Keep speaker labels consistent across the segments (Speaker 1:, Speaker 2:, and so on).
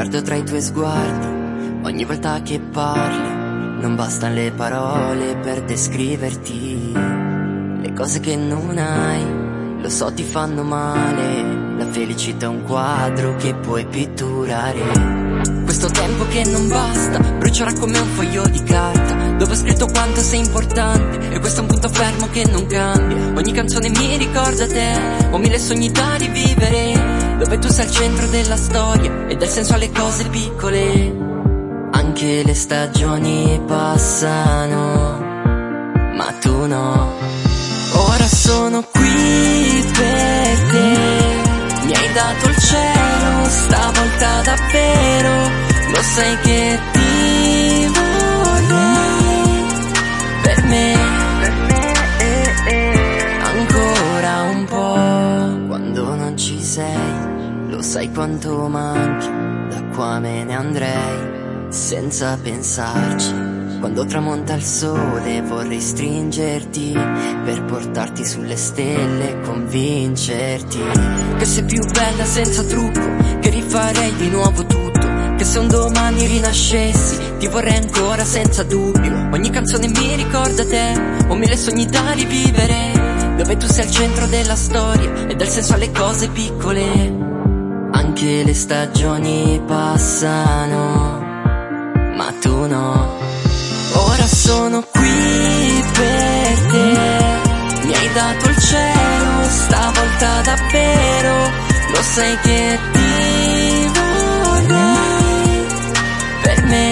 Speaker 1: guardo tra i tuoi sguardi, ogni volta che parli, non bastano le parole per descriverti. Le cose che non hai, lo so ti fanno male, la felicità è un quadro che puoi pitturare. Questo tempo che non basta, brucerà come un foglio di carta, dove ho scritto quanto sei importante, e questo è un punto fermo che non cambia. Ogni canzone mi ricorda te, ho mille sogni da rivivere, dove tu sei al centro della storia e dai senso alle cose piccole. Anche le stagioni passano, ma tu no. Ora sono qui per te, mi hai dato il cielo, stavolta davvero. Lo sai che ti vorrei per me, ancora un po'. Quando non ci sei, lo sai quanto manchi, da qua me ne andrei senza pensarci. Quando tramonta il sole vorrei stringerti per portarti sulle stelle e convincerti che sei più bella senza trucco, che rifarei di nuovo tutto, che se un domani rinascessi ti vorrei ancora senza dubbio. Ogni canzone mi ricorda te, ho mille sogni da rivivere, dove tu sei al centro della storia e dal senso alle cose piccole. Anche le stagioni passano, ma tu no. Ora sono qui per te, mi hai dato il cielo, stavolta davvero. Lo sai che ti vorrei per me,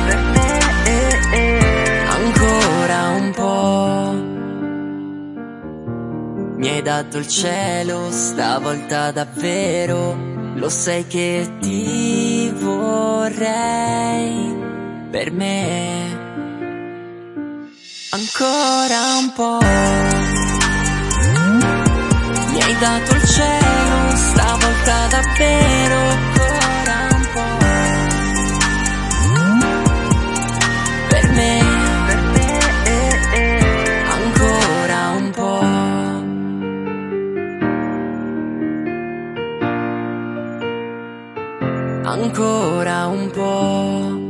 Speaker 1: ancora un po'. Mi hai dato il cielo, stavolta davvero. Lo sai che ti vorrei per me, ancora un po'. Mi hai dato il cielo, stavolta davvero. Ancora un po' per me, ancora un po', ancora un po'.